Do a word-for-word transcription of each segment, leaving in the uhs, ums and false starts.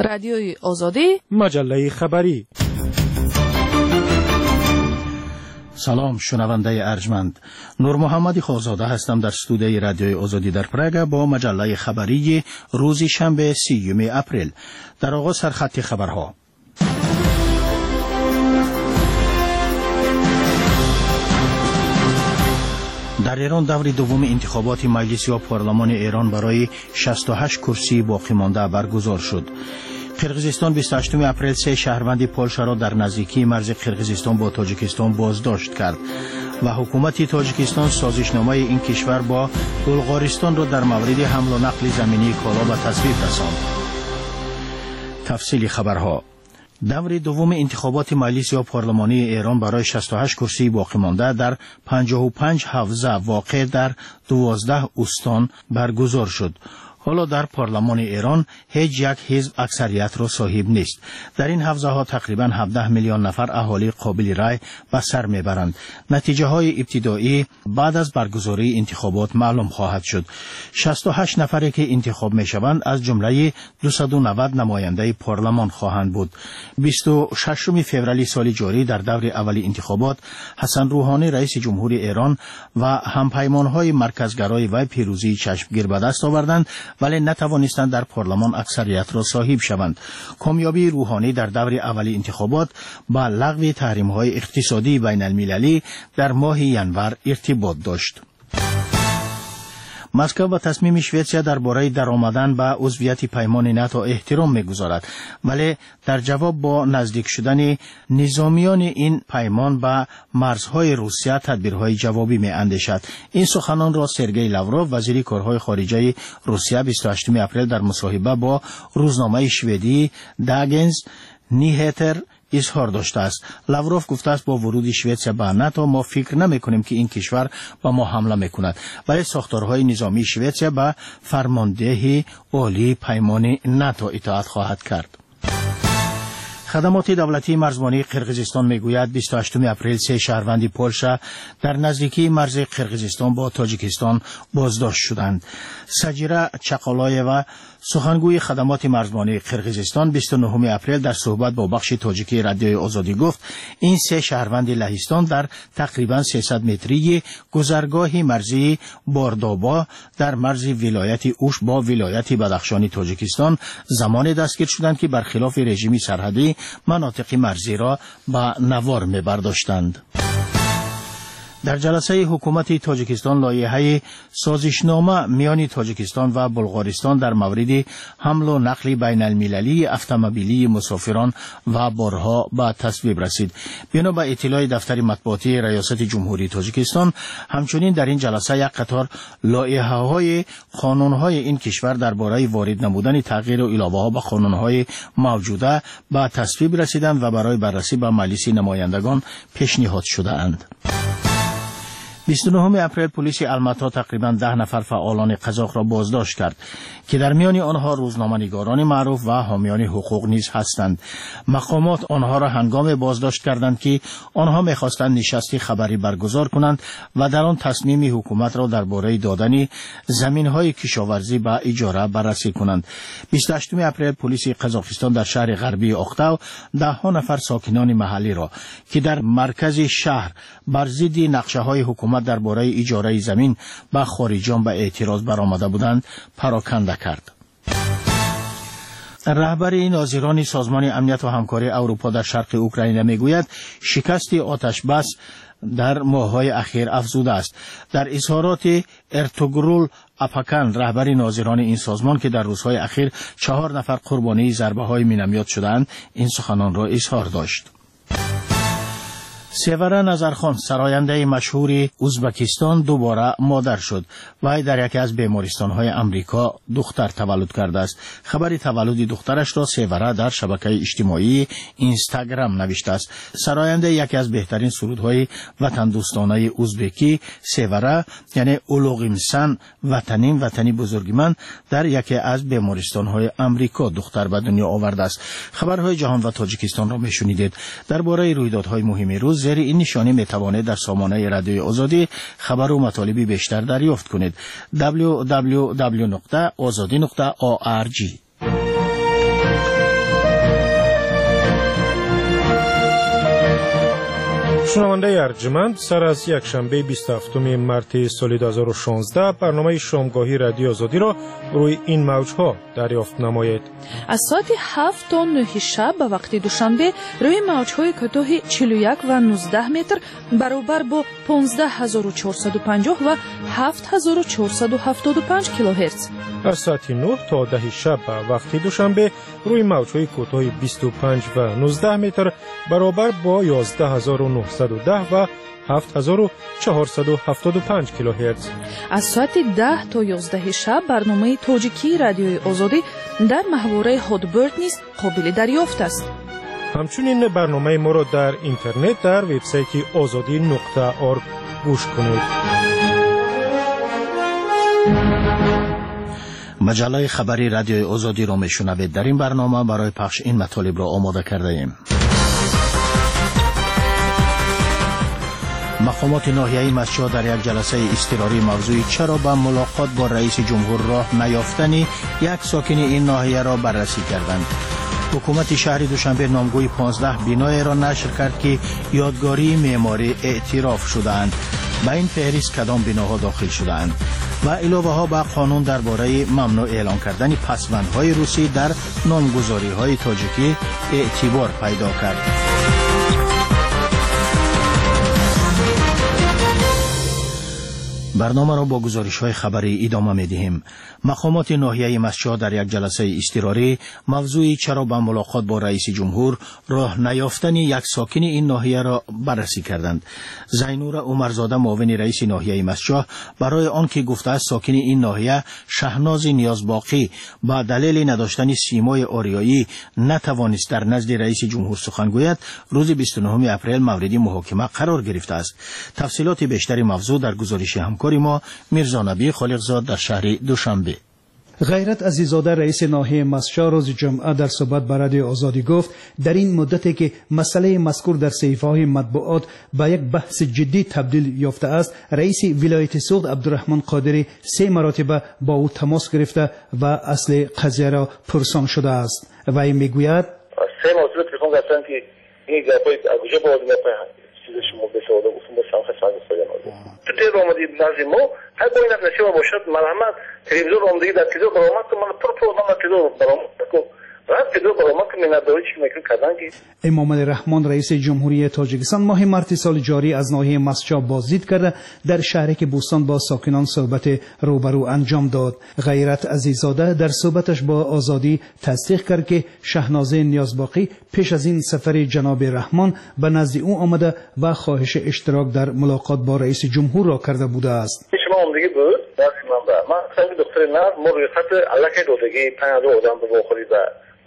رادیوی آزادی، مجله خبری. سلام شنونده ارجمند، نور محمدی خوزاده هستم در استودیوی رادیوی آزادی در پراگ با مجله خبری روز شنبه سیوم اپریل. در آغاز سرخط خبرها. در ایران دور دوم انتخابات مجلس و پارلمان ایران برای شصت و هشت کرسی باقی مانده برگزار شد. قرقیزستان بیست و هشتم اپریل سه شهروند پولشا را در نزدیکی مرز قرقیزستان با تاجیکستان بازداشت کرد و حکومت تاجیکستان سازشنامه این کشور با بلغارستان را در مورد حمل و نقل زمینی کالا به تصویب رساند. تفصیل خبرها. دور دوم انتخابات مجلس و پارلمانی ایران برای شصت و هشت کرسی باقی مانده در پنجاه و پنج حوزه واقع در دوازده استان برگزار شد. حالا در پارلمان ایران هیچ یک حزب اکثریت را صاحب نیست. در این حوزه ها تقریبا هفده میلیون نفر اهالی قابل رای به سر میبرند. نتیجه های ابتدایی بعد از برگزاری انتخابات معلوم خواهد شد. شصت و هشت نفری که انتخاب میشوند از جمله دویست و نود نماینده پارلمان خواهند بود. بیست و ششم فوریه سال جاری در دور اول انتخابات حسن روحانی رئیس جمهوری ایران و همپیمانهای مرکزگرای وی پیروزی چشمگیر به دست آوردند، ولی نتوانستند در پارلمان اکثریت را صاحب شوند. کامیابی روحانی در دور اول انتخابات با لغو تحریم‌های اقتصادی بین المللی در ماه ینور ارتباط داشت. مسکو و تصمیم شویتسیا درباره درآمدن به عضویت پیمان ناتو احترام می‌گذارد، ولی در جواب با نزدیک شدن نظامیان این پیمان به مرزهای روسیه تدبیرهای جوابی می‌اندیشد. این سخنان را سرگئی لاوروف وزیر کارهای خارجه روسیه بیست و هشتم اپریل در مصاحبه با روزنامه شوئدی داگنز نیهتر اظهار داشته است. لاوروف گفته است با ورود شوئدیا به ناتو ما فکر نمی کنیم که این کشور به ما حمله میکند، ولی ساختارهای نظامی شوئدیا به فرماندهی عالی پیمان ناتو اطاعت خواهد کرد. خدمات دولتی مرزبانی قرقیزستان میگوید بیست و هشتم اپریل سه شهروند پولشا در نزدیکی مرز قرقیزستان با تاجیکستان بازداشت شدند. سجیره چقالایوا سخنگوی خدمات مرزبانی قرقیزستان بیست و نهم اپریل در صحبت با بخش تاجیکی رادیوی آزادی گفت این سه شهروند لهستان در تقریبا سیصد متری گذرگاه مرزی باردابا در مرز ولایت اوش با ولایت بدخشان تاجیکستان زمان دستگیر شدند که برخلاف رژیم سرحدی مناطق مرزی را به نوار می‌برداشتند. در جلسه حکومت تاجیکستان لایحه سازشنامه میان تاجیکستان و بلغارستان در مورد حمل و نقل بین المللی اتومبیلی مسافران و بارها به تصویب رسید. بنا به اطلاع دفتر مطبوعاتی ریاست جمهوری تاجیکستان، همچنین در این جلسه یک قطار لایحه‌های قانون‌های این کشور درباره وارد نمودن تغییر و علاوه‌ها به قانون‌های موجوده به تصویب رسیدند و برای بررسی به مجلس نمایندگان پیشنهاد شده‌اند. بیست و نهم اپریل پلیس الماتا تقریبا ده نفر فعالان قزاق را بازداشت کرد که در میان آنها روزنامه‌نگاران معروف و حامیان حقوق نیز هستند. مقامات آنها را هنگام بازداشت کردند که آنها می‌خواستند نشستی خبری برگزار کنند و در آن تصمیم حکومت را درباره دادن زمین‌های کشاورزی به اجاره بررسی کنند. بیست و هشتم اپریل پلیس قزاقستان در شهر غربی اختاو ده ها نفر ساکنان محلی را که در مرکز شهر بر ضد نقشه‌های حکومت درباره اجاره زمین به خارجیان به اعتراض برآمده بودند پراکنده کرد. رهبر ناظران سازمان امنیت و همکاری اروپا در شرق اوکراین میگوید شکست آتش بس در ماه‌های اخیر افزوده است. در اظهارات ارتوگرول اپاکن رهبر ناظران این سازمان که در روزهای اخیر چهار نفر قربانی ضربه‌های مینامیات شدند این سخنان را اظهار داشت. سیوره نظرخان سراینده مشهور ازبکستان دوباره مادر شد و در یکی از بیمارستان‌های امریکا دختر تولد کرده است. خبر تولد دخترش را سیوره در شبکه اجتماعی اینستاگرام نوشته است. سراینده یکی از بهترین سرودهای وطن دوستانه ازبکی سیوره یعنی اولوغیمسن وطنیم وطنی بزرگ من در یکی از بیمارستان‌های امریکا دختر به دنیا آورده است. خبرهای جهان و تاجیکستان را میشنیدید. درباره رویدادهای مهم روز زیر این نشانی میتوانید در سامانه رادیوی آزادی خبر و مطالبی بیشتر دریافت کنید. دبلیو دبلیو دبلیو نقطه آزادی نقطه او آر جی شنونده ارجمند، سر از یک شنبه بیست و هفتم مارس سال دو هزار و شانزده برنامه شامگاهی رادیو آزادی را روی این موجها دریافت نمایید. از ساعت هفت تا نه شب به وقت دوشنبه روی موجهای کوتاه چهل و یک و نوزده متر برابر با پانزده هزار و چهارصد و پنجاه و هفت هزار و چهارصد و هفتاد و پنج کیلوهرتز. از ساعت نه تا ده شب به وقت دوشنبه روی موجهای کوتاه بیست و پنج و نوزده متر برابر با یازده هزار و نهصد و ده و هفت هزار و چهارصد و هفتاد و پنج کیلوهرتز. از ساعت ده تا یازده شب برنامه تاجیکی رادیوی آزادی در محوره هادبرد نیز قابل دریافت است. همچنین برنامه ما را در اینترنت در وبسایت آزادی نقطه org گوش کنید. مجله خبری رادیوی آزادی را میشنوید. در این برنامه برای پخش این مطالب را آماده کرده ایم. مقامات ناحیه‌ای مسجد در یک جلسه اضطراری موضوع چرا به ملاقات با رئیس جمهور راه نیافتن یک ساکن این ناحیه را بررسی کردند. حکومت شهر دوشنبه نامگوی پانزده بینای را نشر کرد که یادگاری معماری اعتراف شدند. به این فهرست کدام بناها داخل شدند و علاوه ها به قانون درباره ممنوع اعلان کردن پسوندهای روسی در نامگذاری های تاجیکی اعتبار پیدا کرد. برنامه را با گزارش‌های خبری ادامه می‌دهیم. مقامات ناحیه مسجد در یک جلسه اضطراری موضوع چرا به ملاقات با رئیس جمهور راه نیافتن یک ساکن این ناحیه را بررسی کردند. زینور عمرزاده معاون رئیس ناحیه مسجد برای آنکه گفته است ساکن این ناحیه شهناز نیازباقی با دلیل نداشتن سیمای آریایی نتوانست در نزد رئیس جمهور سخن گوید، روز بیست و نهم اپریل مورد محاکمه قرار گرفته است. تفصیلات بیشتر موضوع در گزارش همکاری ما میرزا نبی خالقزاد در شهر دوشنبه. غیرت عزیزاده رئیس ناحیه مسجد روز جمعه در صحبت با رادیو آزادی گفت در این مدتی که مسئله مذکور در صحیفه‌های مطبوعات به یک بحث جدی تبدیل یافته است، رئیس ولایت سوخت عبدالرحمن قادری سه مرتبه با او تماس گرفته و اصل قضیه را پرسان شده است. وی میگوید سه مرتبه تلفن گرفتن که این گپای از کجا باز میاد چیزش مو به سوال گفتم با شما خدمت می‌کنم. تو تیر آمدید نزد ما هر با این نشه باشد مرحمت تلویزیون آمدگی در تلویزیون برآمد که من پر پروگرام در تلویزیون برآمد که راست تلویزیون برآمد که می‌نداری چی می‌کنه کردن که امام علی رحمان رئیس جمهوری تاجیکستان ماه مارس سال جاری از ناحیه مسجد بازدید کرده در شهرک بوستان با ساکنان صحبت روبرو انجام داد. غیرت عزیزاده در صحبتش با آزادی تصدیق کرد که شهنازه نیازباقی پیش از این سفر جناب رحمان به نزد او آمده و خواهش اشتراک در ملاقات با رئیس جمهور را کرده بوده است. شما آمدگی بود دست من به من سنگ دکتر نر ما روی خط علاقه دادگی پنج آدم به بخوری و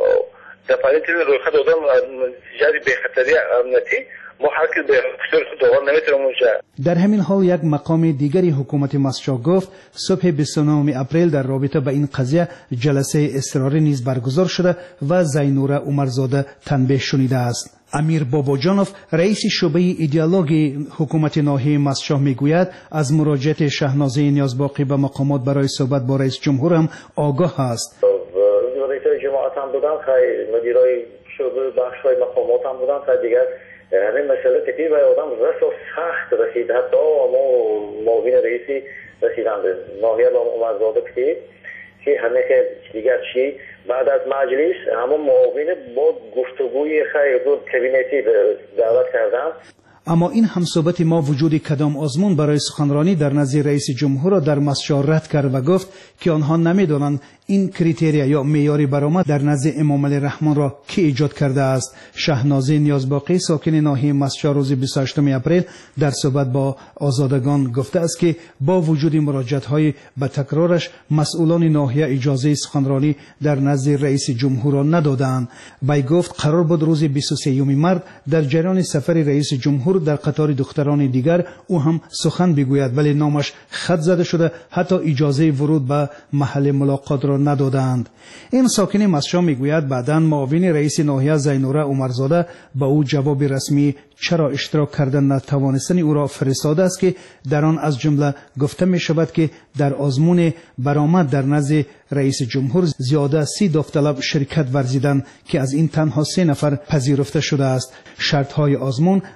دفعه تیم روی خط آدم جدی به خطری امنیتی ما هر کی به خطر خود دوباره نمیتونیم اونجا. در همین حال یک مقام دیگری حکومت مسجد گفت صبح بیست و نهم اپریل در رابطه با این قضیه جلسه اضطراری نیز برگزار شده و زینور عمرزاده تنبیه شنیده است. امیر باباجانوف رئیس شعبه ایدئولوژی حکومت ناحیه مسجد میگوید از مراجعت شهنازه نیازباقی به مقامات برای صحبت با رئیس جمهور هم آگاه است. رئیس جماعت هم بودن، خیلی مدیرای شعبه بخش‌های مقامات هم بودن، خیلی دیگر همین مسئله تکلیف برای آدم رس و سخت رسید. حتی ما معاون رئیسی رسیدند ناحیه با عمرزاده که همه که دیگر چی بعد از مجلس همون معاون با گفتگوی خیلی کابینتی دعوت کردن. اما این همصحبت ما وجود کدام آزمون برای سخنرانی در نزد رئیس جمهور را در مسجد رد کرد و گفت که آنها نمیدانند این کریتریا یا معیاری برآمد در نزد امام علی رحمان را کی ایجاد کرده است. شهنازه نیازباقی ساکن ناحیه مسجد روز بیست و هشتم اپریل در صحبت با آزادگان گفته است که با وجود مراجعت‌های به تکرارش مسئولان ناحیه اجازه سخنرانی در نزد رئیس جمهور را ندادند. وی گفت قرار بود روز بیست و سوم مارس در جریان سفر رئیس جمهور در قطار دختران دیگر او هم سخن بگوید، ولی نامش خط زده شده، حتی اجازه ورود به محل ملاقات را ندادند. این ساکن مسجد میگوید بعداً معاون رئیس ناحیه زینور عمرزاده به او جواب رسمی چرا اشتراک کردن نتوانستن او را فرستاده است که در آن از جمله گفته می شود که در آزمون برآمد در نزد رئیس جمهور زیاده سی داوطلب شرکت ورزیدند که از این تنها سه نفر پذیرفته شده است. شرط های آزمون از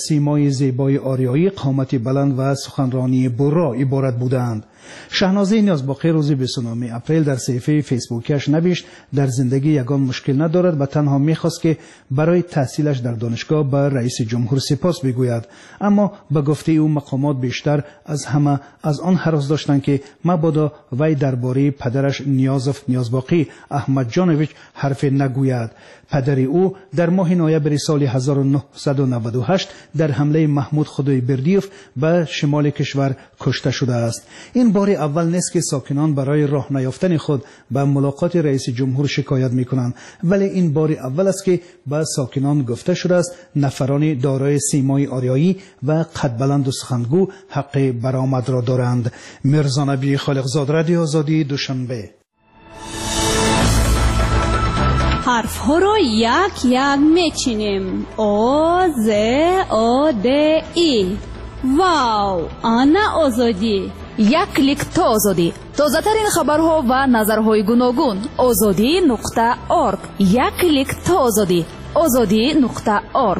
سیمای زیبای آریایی، قامت بلند و سخنرانی برا عبارت بودند. شهنازه نیازباقی روز بیست و نه اپریل در صفحه فیسبوکش نوشت در زندگی یگان مشکل ندارد و تنها میخواست که برای تحصیلش در دانشگاه به رئیس جمهور سپاس بگوید، اما به گفته او مقامات بیشتر از همه از آن هراس داشتند که مبادا وی درباره پدرش نیازف نیازباقی احمد جانویچ حرف نگوید. پدر او در ماه نوامبر سال هزار و نهصد و نود و هشت در حمله محمود خدایبردیوف به شمال کشور کشته شده است. این بار اول نیست که ساکنان برای راه نیافتن خود به ملاقات رئیس جمهور شکایت میکنند، ولی این بار اول است که به ساکنان گفته شده است نفران دارای سیمای آریایی و قد بلند و سخنگو حق برآمد را دارند. میرزا نبی خالقزاد، رادیو آزادی، دوشنبه. حرف ها رو یک یک میچینیم. او ز او د ای. واو، آنا آزادی. یک کلیک تا آزادی. تازه ترین خبرها و نظرهای گوناگون. آزادی نقطه ارگ. یک کلیک تا آزادی. آزادی نقطه ارگ.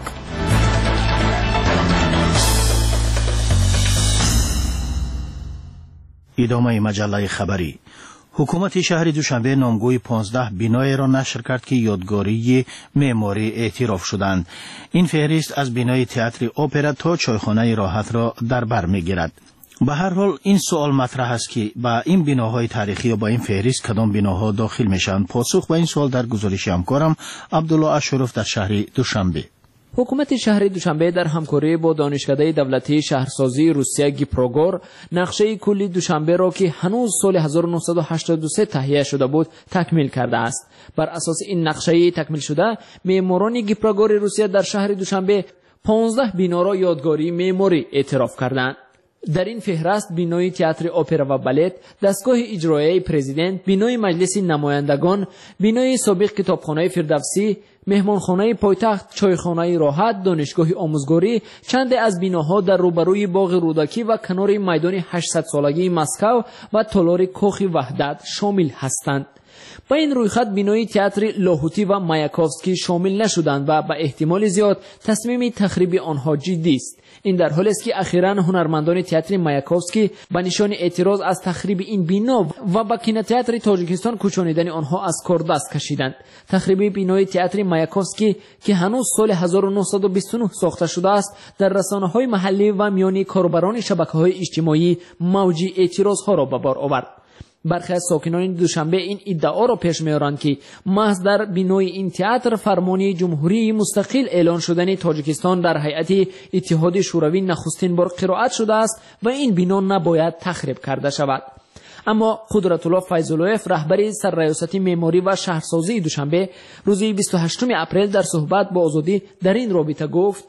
ادامه مجله خبری. حکومت شهر دوشنبه نامگوی پانزده بینای را نشر کرد که یادگاری معماری اعتراف شدند. این فهرست از بینای تئاتر اپرا تا چایخانه راحت را در بر میگیرد. به هر حال این سوال مطرح است که با این بناهای تاریخی و با این فهرست کدام بناها داخل میشوند. پاسخ به این سوال در گزارش همکارم عبدالله اشرف در شهر دوشنبه. حکومت شهر دوشنبه در همکاری با دانشکده دولتی شهرسازی روسیه گیپروگور نقشه کلی دوشنبه را که هنوز سال هزار و نهصد و هشتاد و سه تهیه شده بود تکمیل کرده است. بر اساس این نقشه تکمیل شده، معماران گیپروگور روسیه در شهر دوشنبه پانزده بنا را یادگاری معماری اعتراف کردند. در این فهرست بینای تئاتر اپرا و بالت، دستگاه اجرایی پرزیدنت، بینای مجلس نمایندگان، بینای سابق کتابخانه فردوسی، مهمانخانه پایتخت، چایخانه راحت، دانشگاه آموزگاری، چند از بیناها در روبروی باغ رودکی و کنار میدان هشتصد سالگی مسکو و تالار کاخ وحدت شامل هستند. با این رویخط بینای تئاتر لاهوتی و مایاکوفسکی شامل نشدند و به احتمال زیاد تصمیم تخریب آنها جدی است. این در حالی است که اخیراً هنرمندان تئاتر مایاکوفسکی به نشان اعتراض از تخریب این بنا و به کینوتئاتر تاجیکستان کوچانیدن آنها از کار دست کشیدند. تخریب بینای تئاتر مایاکوفسکی که هنوز سال هزار و نهصد و بیست و نه ساخته شده است، در رسانه‌های محلی و میان کاربران شبکه‌های اجتماعی موج اعتراض‌ها را به بار آورد. برخی از ساکنان دوشنبه این ادعا را پیش می‌آورند که محض در بینای این تئاتر فرمانی جمهوری مستقل اعلان شدن تاجیکستان در هیئت اتحاد شوروی نخستین بار قرائت شده است و این بنا نباید تخریب کرده شود. اما قدرت الله فیض‌اللهیف، رهبر سرریاست معماری و شهرسازی دوشنبه، روز بیست و هشتم اپریل در صحبت با آزادی در این رابطه گفت: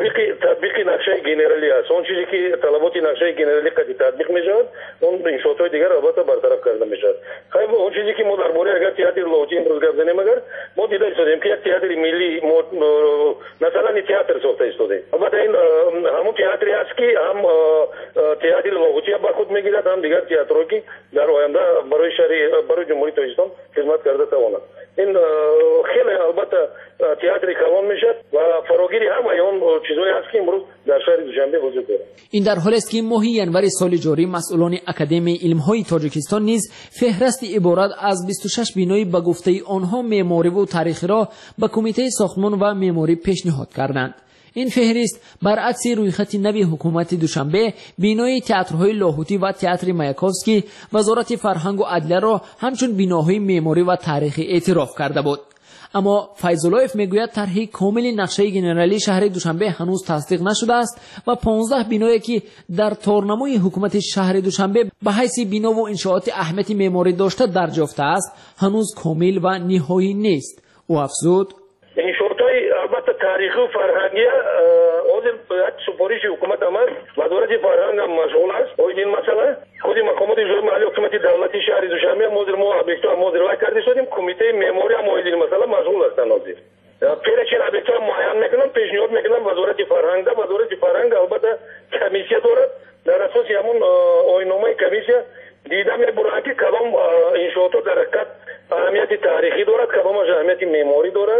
تطبیق نقشه گنرالی است. اون چیزی که طلبات نقشه گنرالی قد تطبیق میشود، اون انشاءات دیگر البته برطرف کرده میشود. خیلی اون چیزی که ما درباره اگر تئاتر لاهوتی امروز گپ زنیم، اگر ما دیده شدیم که یک تئاتر ملی مثلا تئاتر ساخته ایستاده. البته این همون تئاتری است که هم تئاتر لاهوتی با خود میگیرد، هم دیگر تئاتری که در آینده برای شهر برای جمهوری تاجیکستان خدمت کرده تواند. این خیلی البته تئاتر کلان میشد و فراگیری هم ایون چیزایی هست که امروز در شهر دوشنبه وجود دارد. این در حالی است که ماه ینور سال جاری مسئولان اکادمی علم‌های تاجیکستان نیز فهرست عبارت از بیست و شش بینای به گفته آنها معماری و تاریخی را به کمیته ساختمان و معماری پیشنهاد کردند. این فهرست برعکس رویخط نوی حکومت دوشنبه بینای تئاترهای لاهوتی و تئاتر مایاکوفسکی وزارت فرهنگ و عدلیه را همچون بیناهای معماری و تاریخی اعتراف کرده بود. اما فیض‌اللهیف میگوید طرح کامل نقشه گنرالی شهر دوشنبه هنوز تصدیق نشده است و پانزده بینایی که در تارنمای حکومت شهر دوشنبه به حیث بنا و انشاءات اهمیت معماری داشته درج یافته است هنوز کامل و نهایی نیست. او افزود: انشاءات‌های البته تاریخی و فرهنگی حاضر باید سپارش حکومت عمل وزارت فرهنگ هم مشغول است. این مسئله خود مقامات اجرایی محلی حکومت دولتی شهر دوشنبه مدیر ما ابیکتو مدیر کرده شدیم. کمیته معماری هم این مسئله مشغول هستند. حاضر پیش چه ابیکتو معین میکنم، پیشنهاد میکنم وزارت فرهنگ ده. وزارت فرهنگ البته کمیسیه دارد، در اساس همون آیین‌نامه کمیسیه دیده میبرند که کدام انشاءات در حقیقت اهمیت تاریخی دارد، کدامش اهمیت معماری دارد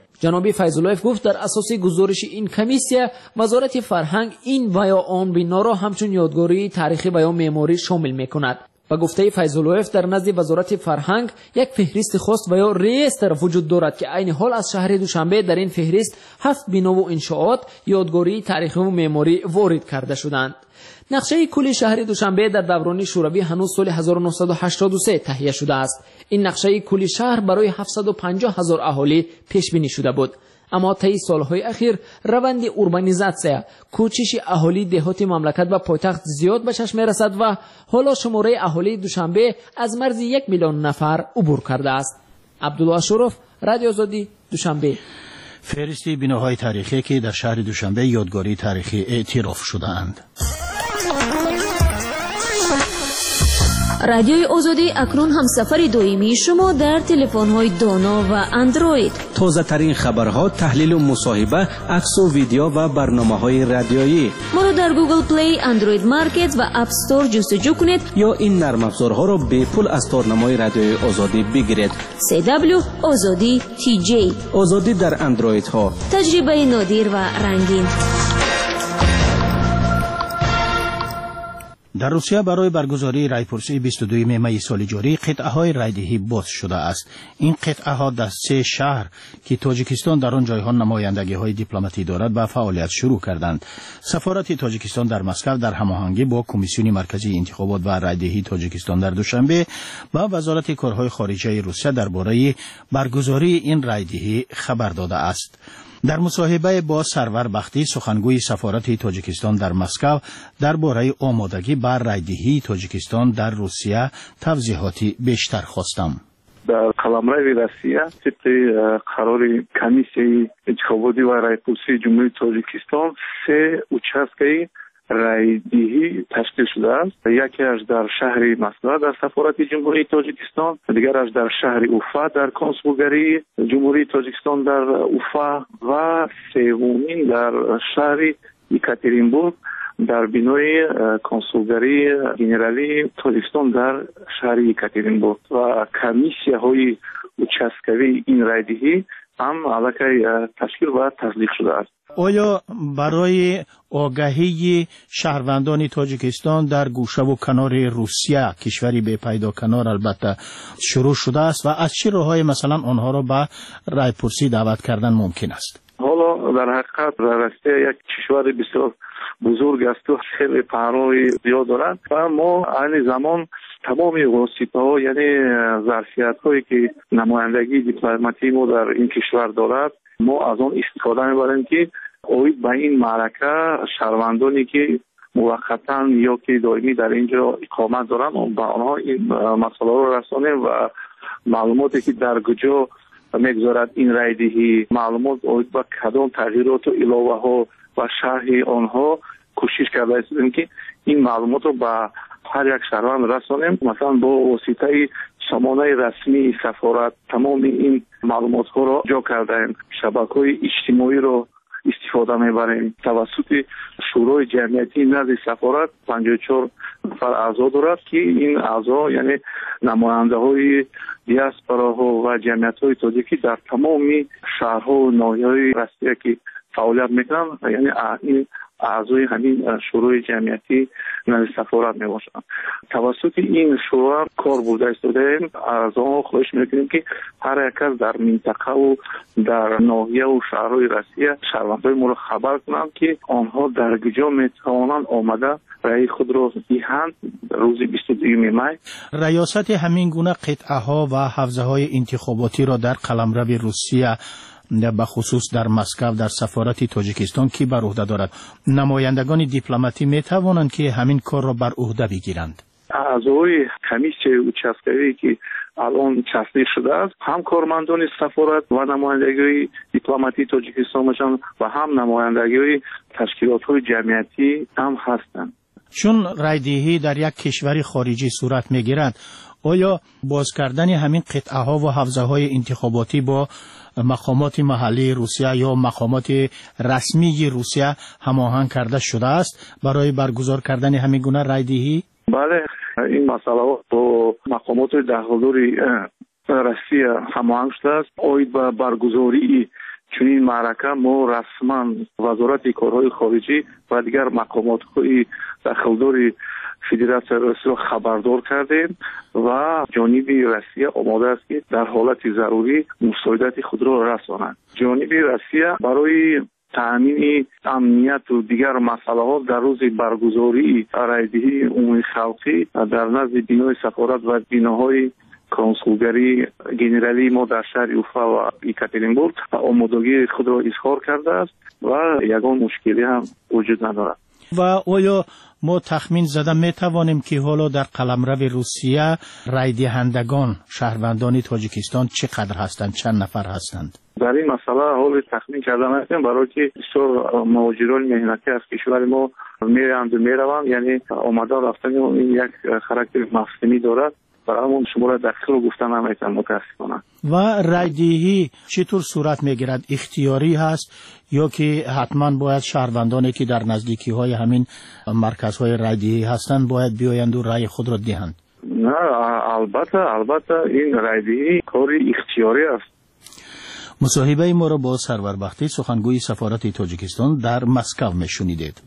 جناب فیض‌الله گفت در اساس گزارش این کمیسیه وزارت فرهنگ این و یا آن بنا را همچون یادگاری تاریخی و یا معماری شامل میکند. و گفته فیض‌الله در نزد وزارت فرهنگ یک فهرست خاص و یا ریستر وجود دارد که عین حال از شهر دوشنبه در این فهرست هفت بنا و انشاءات یادگاری تاریخی و معماری وارد کرده شدند. نقشه کل شهر دوشنبه در دوران شوروی هنوز سال هزار و نهصد و هشتاد و سه تهیه شده است. این نقشه کل شهر برای هفتصد و پنجاه هزار اهالی پیش بینی شده بود. اما طی سالهای اخیر روند اوربانیزاسیا، کوچش اهالی دهات مملکت و پایتخت زیاد به چشم می‌رسد و حالا شماره اهالی دوشنبه از مرز یک میلیون نفر عبور کرده است. عبدالله شرف، رادیو آزادی، دوشنبه. فهرست بناهای تاریخی که در شهر دوشنبه یادگاری تاریخی اعتراف شده‌اند. رادیوی آزادی اکنون همسفر دائمی شما در تلفن‌های دانا و اندروید. تازه ترین خبرها، تحلیل و مصاحبه، عکس و ویدیو و برنامه‌های رادیویی. ما را در گوگل پلی، اندروید مارکت و اپ استور جستجو کنید یا این نرم افزارها را به پول از تارنمای رادیوی آزادی بگیرید. سی دبلیو آزادی تی جی. آزادی در اندروید ها. تجربه نادر و رنگین. در روسیه برای برگزاری رایپرسی بیست و دوم می سال جاری قطعه های رایدهی باز شده است. این قطعه ها در سه شهر که تاجیکستان در آن جایها نمایندگی های دیپلماتی دارد به فعالیت شروع کردند. سفارت تاجیکستان در مسکو در هماهنگی با کمیسیون مرکزی انتخابات و رایدهی تاجیکستان در دوشنبه و وزارت کارهای خارجه روسیه درباره برگزاری این رایدهی خبر داده است. در مصاحبه با سرور بختی، سخنگوی سفارت تاجیکستان در مسکو درباره آمادگی بر رایدهی تاجیکستان در روسیه توضیحاتی بیشتر خواستم. در قلمرو روسیه طبق قرار کمیسیون انتخاباتی و رایپرسی جمهوری تاجیکستان سه участки رایدهی تشکیل شده است. یکیش در شهر مسکو در سفارت جمهوری تاجیکستان، دیگرش در شهر اوفا در کنسولگری جمهوری تاجیکستان در اوفا و سومین در شهر یکاترینبورگ در بینای کنسولگری گنرالی تاجیکستان در شهر یکاترینبورگ. و کمیسیه های участковی این رایدهی هم علاقه تشکیل و تصدیق شده است. آیا برای آگاهی شهروندان تاجیکستان در گوشه و کنار روسیه، کشوری به پیدا کنار البته، شروع شده است و از چه راه‌های مثلا آنها را به رایپرسی دعوت کردن ممکن است؟ حالا در حقیقت روسیه یک کشور بسیار بزرگ است و خیلی پهنای زیاد دارد و ما این زمان تمام واسطه‌ها یعنی ظرفیت‌هایی که نمایندگی دیپلماتی ما در این کشور دارد ما از آن استفاده می‌بریم که اوید به این معرکه شهروندانی که موقتا یا که دائمی در اینجا اقامت دارند با آنها این مسئله را رسانیم و معلوماتی که در کجا میگذارد این رایدهی، معلومات اوید با کدام تغییرات و علاوه ها و شرح آنها کوشش کرده هستیم که این معلومات رو به هر یک شهروند رسانیم. مثلا با واسطه سامانه رسمی سفارت تمام این معلومات ها را جا کردیم. شبکه‌های اجتماعی رو استفاده میبریم. توسط شورای جمعیتی نزد سفارت پنجاه و چهار نفر اعضا دارد که این اعضا یعنی نماینده های دیاسپورا ها و جمعیت های تاجیکی در تمام شهرها و ناحیه های روسیه که فعالیت میکنن یعنی این اعضای همین شورای جمعیتی نزد سفارت میباشند. توسط این شورا کار برده استفاده از آنها خواهش میکنیم که هر یک از در منطقه و در ناحیه و شهرهای روسیه شهروندان ما را خبر کنند که آنها در کجا میتوانند آمده رای خود را دهند روز بیست و دوم می. ریاست همین گونه قطعه ها و حوزه های انتخاباتی را در قلمرو روسیه به خصوص در مسکو در سفارت تاجیکستان کی بر عهده دارد؟ نمایندگان دیپلماتی می توانند که همین کار را بر عهده بگیرند؟ اعضای کمیسیون участковی که الان تصدیق شده است هم کارمندان سفارت و نمایندگی دیپلماتی تاجیکستان باشند و هم نمایندگی تشکیلات های جمعیتی هم هستند. چون رایدهی در یک کشور خارجی صورت می گیرد، آیا باز کردن همین قطعه ها و حوزه های انتخاباتی با مقامات محلی روسیه یا مقامات رسمی روسیه هماهنگ کرده شده است برای برگزار کردن همین گونه رایدهی؟ بله، این مسئله با مقامات داخلی روسیه هماهنگ شده است. اوید به برگزاری چون این معرکه ما رسما وزارت کارهای خارجی و دیگر مقامات های داخلداری فدراسیون روسیه خبردار کردیم و جانب روسیه آماده است که در حالت ضروری مساعدت خود را رسانند. جانب روسیه برای تامین امنیت و دیگر مسائل ها در روز برگزاری رایدهی عمومی خلقی در نزد بینای سفارت و بیناهای کنسولگری گنرالی ما در شهر اوفا و یکاترینبورگ آمادگی خود را اظهار کرده است و یگان مشکلی هم وجود ندارد. و آیا ما تخمین زده می توانیم که حالا در قلمرو روسیه رای دهندگان شهروندان تاجیکستان چقدر هستند، چند نفر هستند؟ در این مسئله حال تخمین کردن هستیم، برای که بسیار مهاجران مهنتی از کشور ما میرند و میروند، یعنی آمده رفتن این یک خاراکتر مفهومی دارد. برامون شما را دقیق گفتن نمیتونم متاسفانه. و رایدهی چطور صورت میگیرد؟ اختیاری هست یا که حتما باید شهروندانی که در نزدیکی های همین مرکزهای رایدهی هستند باید بیایند و رای خود را دهند؟ نه البته البته این رایدهی کاری اختیاری است. مصاحبه ما را با سرور بختی سخنگوی سفارت تاجیکستان در مسکو میشنیدید.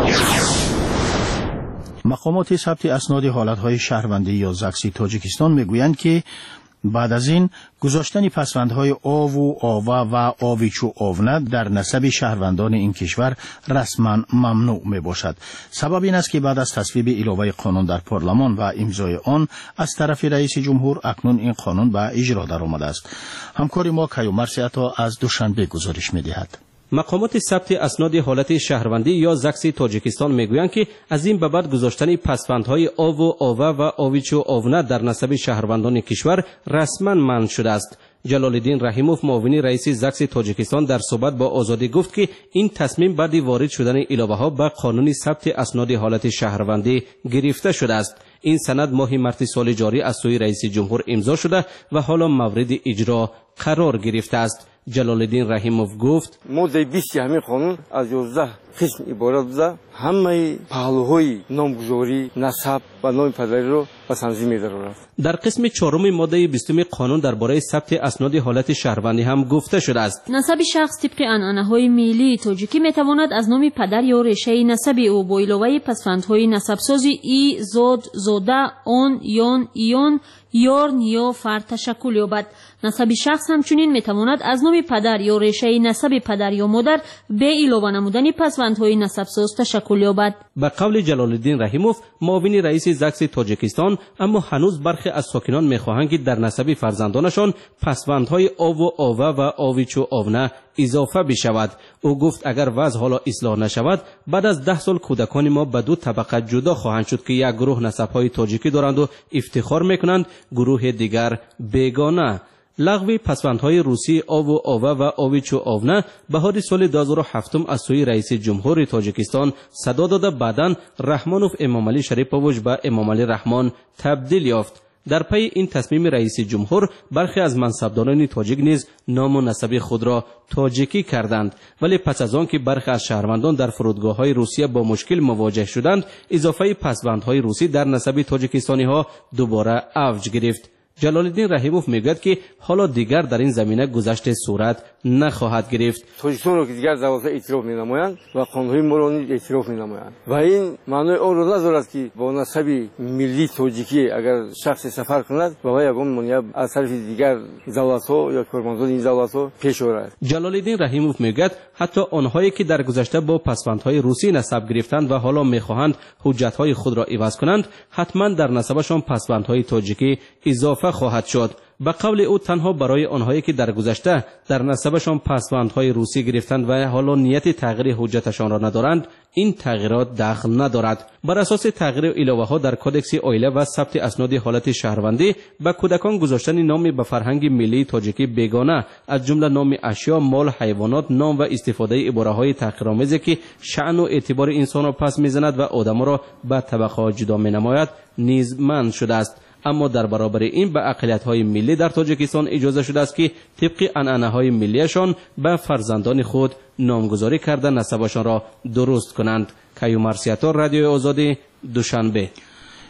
مقامات ثبت اسناد حالتهای شهروندی یا زاکسی تاجیکستان میگویند که بعد از این گذاشتن پسوندهای آو و آوا و آویچ و آونه در نسب شهروندان این کشور رسما ممنوع می باشد. سبب این است که بعد از تصویب علاوه قانون در پارلمان و امضای آن از طرف رئیس جمهور اکنون این قانون به اجرا در آمده است. همکار ما کیومرث عطا از دوشنبه گزارش می دهد. مقامات ثبت اسناد حالت شهروندی یا زاکسی تاجیکستان میگویند که از این به بعد گذاشتن پسوندهای آو و آوه و آویچ و آونه در نسب شهروندان کشور رسما منع شده است. جلال الدین رحیموف معاون رئیس زاکسی تاجیکستان در صحبت با آزادی گفت که این تصمیم بعد وارد شدن علاوه ها به قانون ثبت اسناد حالت شهروندی گرفته شده است. این سند ماه مارس سال جاری از سوی رئیس جمهور امضا شده و حالا مورد اجرا قرار گرفته است. جلال الدین رحیموف گفت ماده بیست همین قانون از یازده قسم عبارت بوده، همه پهلوهای نامگذاری، نسب و نام پدری را به تنظیم می‌دارد. در قسم چهارم ماده بیست قانون درباره ثبت اسناد حالت شهروندی هم گفته شده است. نسب شخص طبق عنعنه‌های ملی تاجیکی میتواند از نام پدر یا ریشه نسب او با علاوه پسوندهای نسبسازی ای، زاد، زاده، آن، یان، ایان، یارن یا فرد تشکل یابد. نسب شخص همچنین میتواند از نام پدر یا ریشه نسب پدر یا مادر به علاوه نمودن پسوندهای نسبساز تشکل یابد. به قول جلال الدین رحیموف معاون رئیس زاکسی تاجیکستان، اما هنوز برخی از ساکنان میخواهند که در نسب فرزندانشان پسوندهای آو و آوه و آویچ و آونه اضافه بشود. او گفت اگر وضع حالا اصلاح نشود بعد از ده سال کودکان ما به دو طبقه جدا خواهند شد که یک گروه نسب‌های تاجیکی دارند و افتخار میکنند، گروه دیگر بیگانه. لغو پسوندهای روسی آو و آوه و آویچ و آونه بهار سال دو هزار و هفت از سوی رئیس جمهور تاجیکستان صدا داده بعداً رحمانوف امامعلی شریپوویچ به امامعلی رحمان تبدیل یافت. در پی این تصمیم رئیس جمهور برخی از منصبداران تاجیک نیز نام و نسب خود را تاجیکی کردند، ولی پس از آن که برخی از شهروندان در فرودگاه‌های روسیه با مشکل مواجه شدند، اضافه پسوندهای روسی در نسب تاجیکستانی ها دوباره اوج گرفت. جلال الدین رحیموف میگوید که حالا دیگر در این زمینه گذشت صورت نخواهد گرفت. تاجیکستان را که دیگر زوافه اعتراف می‌نمایند و قانون‌های ما را نیز اعتراف می‌نمایند و این معنای آن را ندارد که با نسب ملی تاجیکی اگر شخص سفر کند و وی یگان مانع از طرف دیگر دولت‌ها یا کارمندان این دولت‌ها پیش آرد. جلال الدین رحیموف میگوید حتی آنهایی که در گذشته با پسوندهای روسی نسب گرفتند و حالا می‌خواهند حجت‌های خود را عوض کنند، حتما در نسبشان پسوندهای تاجیکی اضافه خواهد شد. به قول او تنها برای آنهایی که در گذشته در نسبشان پسوندهای روسی گرفتند و حالا نیت تغییر حجتشان را ندارند، این تغییرات دخل ندارد. بر اساس تغییر علاوه ها در کودکس عائله و ثبت اسناد حالت شهروندی به کودکان گذاشتن نام به فرهنگ ملی تاجیکی بیگانه از جمله نام اشیا، مال، حیوانات، نام و استفاده عباره‌های تحقیرآمیزی که شأن و اعتبار انسان را پس میزند و آدم را به طبقه جدا مینماید نیز منع شده است. اما در برابر این به اقلیت‌های ملی در تاجیکستان اجازه شده است که طبق عنعنه‌های ملیشان به فرزندان خود نامگذاری کرده نسبشان را درست کنند. کیومرث عطا، رادیو آزادی، دوشنبه.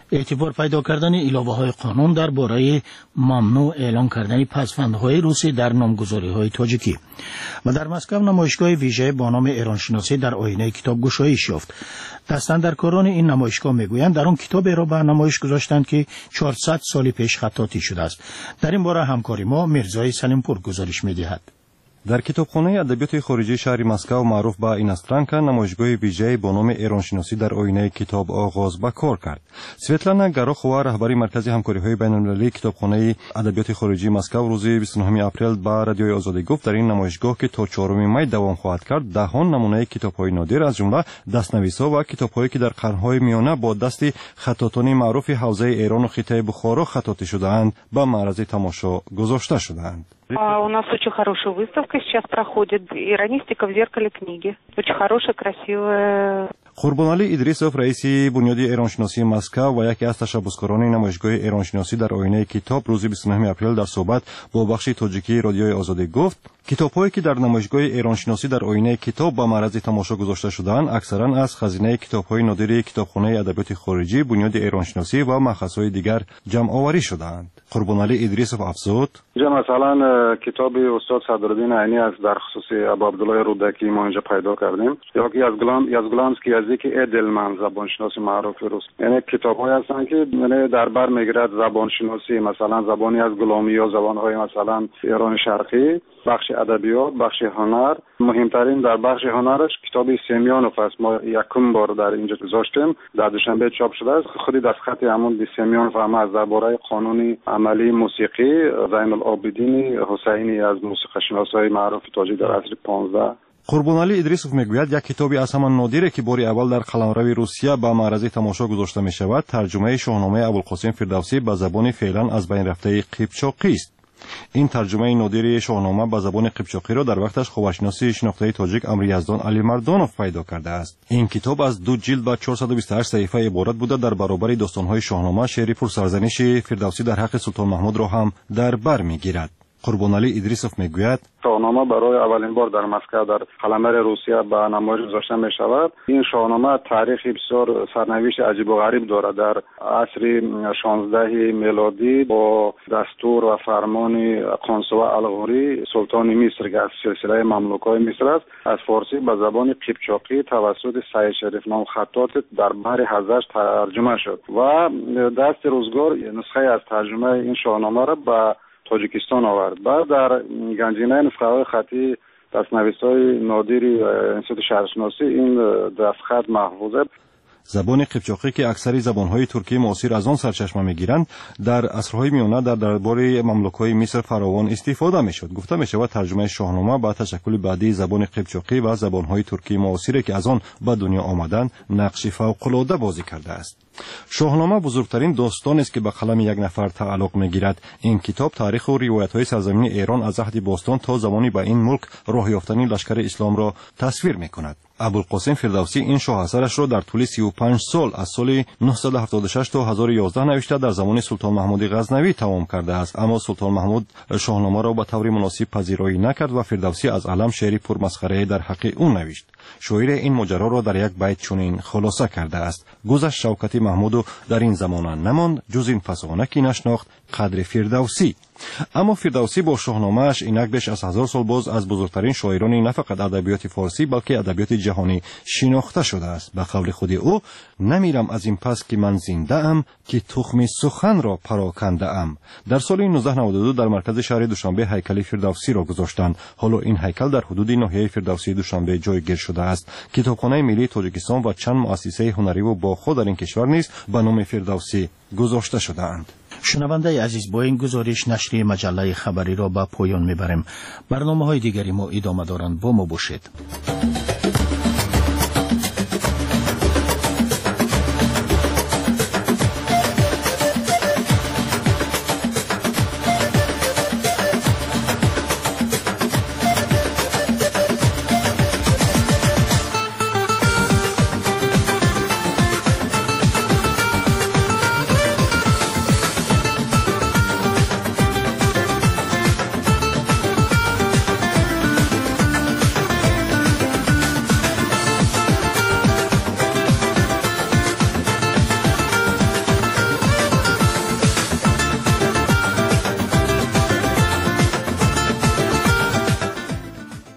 اعتبار پیدا کردن علاوه های قانون در باره ممنوع اعلان کردن پسوندهای روسی در نامگذاری های تاجیکی. و در مسکو نمایشگاه ویژه با نام ایرانشناسی در آینه کتاب گشایش یافت. دستاندرکاران این نمایشگاه میگویند در آن کتابی را به نمایش گذاشتند که چهارصد سال پیش خطاطی شده است. در این باره همکاری ما میرزای سلیمپور گزارش می‌دهد. در کتابخانه ادبیات خارجی شهر مسکو معروف به اینسترانکا نمایشگاه ویژه‌ای با نام ایرانشناسی در آینه کتاب آغاز به کار کرد. سویتلانا گاروخوا رهبری مرکز همکاری‌های بین‌المللی کتابخانه ادبیات خارجی مسکو روز بیست و نهم اپریل به رادیوی آزادی گفت در این نمایشگاه که تا چهارم می دوام خواهد کرد دهان نمونه کتاب‌های نادر از جمله دست‌نویس‌ها و کتاب‌هایی که در قرن‌های میانه با دست خطاطان معروف حوزه ایران و خطه بخارا خطاطی شده‌اند به معرض تماشا گذاشته شده‌اند. У нас очень хорошая выставка сейчас проходит. Иронистика в зеркале книги. Очень хорошая, красивая. قربانعلی ادریسوف رئیس بنیاد ایرانشناسی مسکو و یکی از تشبثکاران نمایشگاه ایرانشناسی در آینه کتاب روز بیست و نهم اپریل در صحبت با بخش تاجیکی رادیوی آزادی گفت کتاب‌هایی که در نمایشگاه ایرانشناسی در آینه کتاب به معرض تماشا گذاشته شده‌اند اکثرا از خزینه کتاب‌های نادر کتابخانه ادبیات خارجی بنیاد ایرانشناسی و مخصص‌های دیگر جمع آوری شده‌اند. قربانعلی ادریسوف افزود مثلا کتاب استاد صدرالدین عینی از در خصوص ابا عبدالله رودکی ما اینجا پیدا کردیم یا که از گلان از گلانسکی از یکی ادلمن زبانشناس معروف روس، یعنی کتاب‌هایی هستند که یعنی در بر میگیرد زبانشناسی مثلا زبانی از گلامی یا زبان‌های مثلا ایران شرقی، بخش ادبیات، بخش هنر. مهمترین در بخش هنرش کتاب سیمیانوف است. ما یکم بار در اینجا گذاشتیم، در دوشنبه چاپ شده است. خودی دستخط همون سیمیانوف هم از درباره قانونی عملی موسیقی زین العابدین حسینی از موسیقی‌شناسای معروف تاجیک در عصر پانزده. قربانعلی ادریسوف میگوید یک کتابی از همان نادره که باری اول در قلمرو روسیه به معرض تماشا گذاشته می شود ترجمه شاهنامه ابوالقاسم فردوسی به زبان فعلا از بین رفته قیپچاقی است. این ترجمه نادر شاهنامه به زبان قیپچاقی را در وقتش خبرشناس شناخته تاجیک امر یزدان علی مردانوف پیدا کرده است. این کتاب از دو جلد و چهارصد و بیست و هشت صفحه عبارت بوده در برابر داستان‌های شاهنامه شعر پرسرزنش فردوسی در حق سلطان محمود را هم در بر می‌گیرد. قربانعلی ادریسوف میگوید شاهنامه برای اولین بار در مسکو در قلمرو روسیه به نمایش گذاشته می شود. این شاهنامه تاریخی بسیار سرنوشت عجیب و غریب دارد. در عصر شانزده میلادی با دستور و فرمان قنصوه الغوری سلطان مصر که از سلسله مملوکای مصر است از فارسی به زبان قیپچاقی توسط سعید شریف نام خطاط در بحر حزش ترجمه شد و دست روزگار نسخه از ترجمه این شاهنامه را به تاجیکستان آورد. بعد در گنجینه نسخه‌های خطی دست‌نویس‌های نادری انستیتوت شهرشناسی این دستخط محفوظه. زبان قیپچاقی که اکثر زبان‌های ترکی معاصر از آن سرچشمه می‌گیرند در عصرهای میانه در دربار مملوک‌های مصر فراوان استفاده می‌شد. گفته می‌شود ترجمه شاهنامه با تشکل بعدی زبان قیپچاقی و زبان‌های ترکی معاصر که از آن به دنیا آمدند نقش فوق‌العاده بازی کرده است. شاهنامه بزرگترین داستان است که به قلم یک نفر تعلق می‌گیرد. این کتاب تاریخ و روایت‌های سرزمین ایران از عهد باستان تا زمانی به این ملک راه یافتن لشکر اسلام را تصویر می‌کند. ابوالقاسم فردوسی این شاهسرش را در طول سی و پنج سال از سال نهصد و هفتاد و شش تا هزار و یازده نوشته در زمان سلطان محمود غزنوی تمام کرده است، اما سلطان محمود شاهنامه را به طور مناسب پذیرایی نکرد و فردوسی از علم شعری پرمسخره در حق او نوشت. شاعر این ماجرا را در یک بیت چنین خلاصه کرده است: گذشت شوکت محمود در این زمانه نماند جز این فسانه کی نشناخت قدر فردوسی. اما فردوسی با شاهنامه‌اش اینک بیش از هزار سال باز از بزرگترین شاعران نه فقط ادبیات فارسی بلکه ادبیات جهانی شناخته شده است. به قول خود او نمیرم از این پس که من زنده ام که تخم سخن را پراکنده ام. در سال نوزده نود و دو در مرکز شهر دوشنبه هیکل فردوسی را گذاشتند. حالا این هیکل در حدود ناحیه فردوسی دوشنبه جایگیر شده است. کتابخانه ملی تاجیکستان و چند مؤسسه هنری و باخود در این کشور نیز به نام فردوسی گذاشته شده‌اند. شنونده عزیز، با این گزارش نشریه مجله خبری را به پایان میبریم. برنامه‌های دیگری ما ادامه دارند. با ما باشید.